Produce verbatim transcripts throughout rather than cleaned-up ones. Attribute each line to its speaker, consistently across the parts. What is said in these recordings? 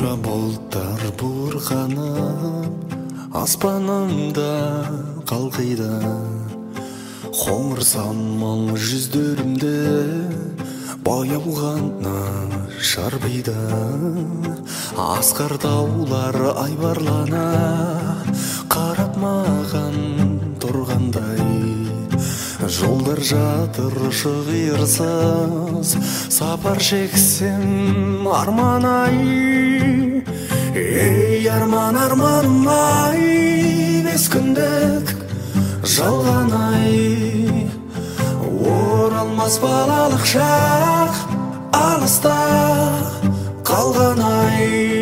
Speaker 1: Қара бұлттар бұрқанып, аспанымда қалқиды. Қоңыр самал жүздерімде баяу ғана шарбиды. Асқар таулар айбарлана қарап маған тұрғандай. Жолдар жатыр шығырсыз, сапар шексем арман-ай. Ей арман, арманым-ай, бес күндік жалған-ай. Оралмас балалық шақ, алыста қалған-ай.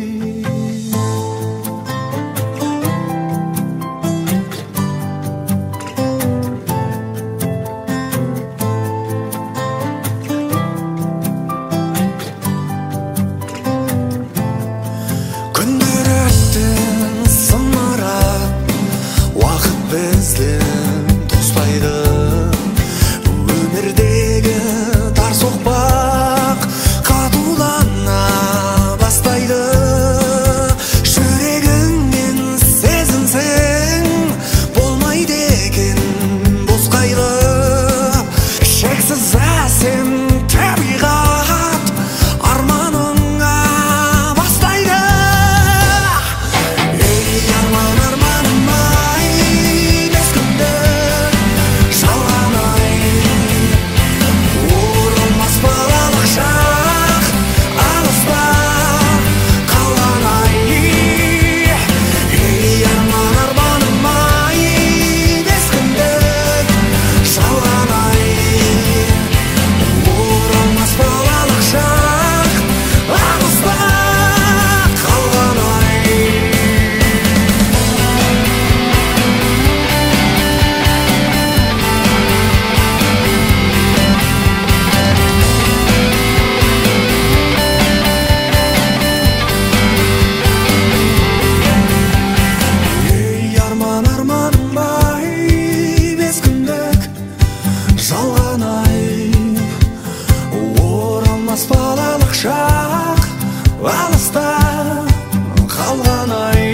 Speaker 1: Бізден тоспайды өмірдегі тар соқпақ, қатулана бастайды. Жүрегіңмен сезінсең болмайды екен бос қайғы. Шексіз әсем табиғат арманыңа бастайды. Ей арман, арманым балалық шақ, алыста қалған-ай.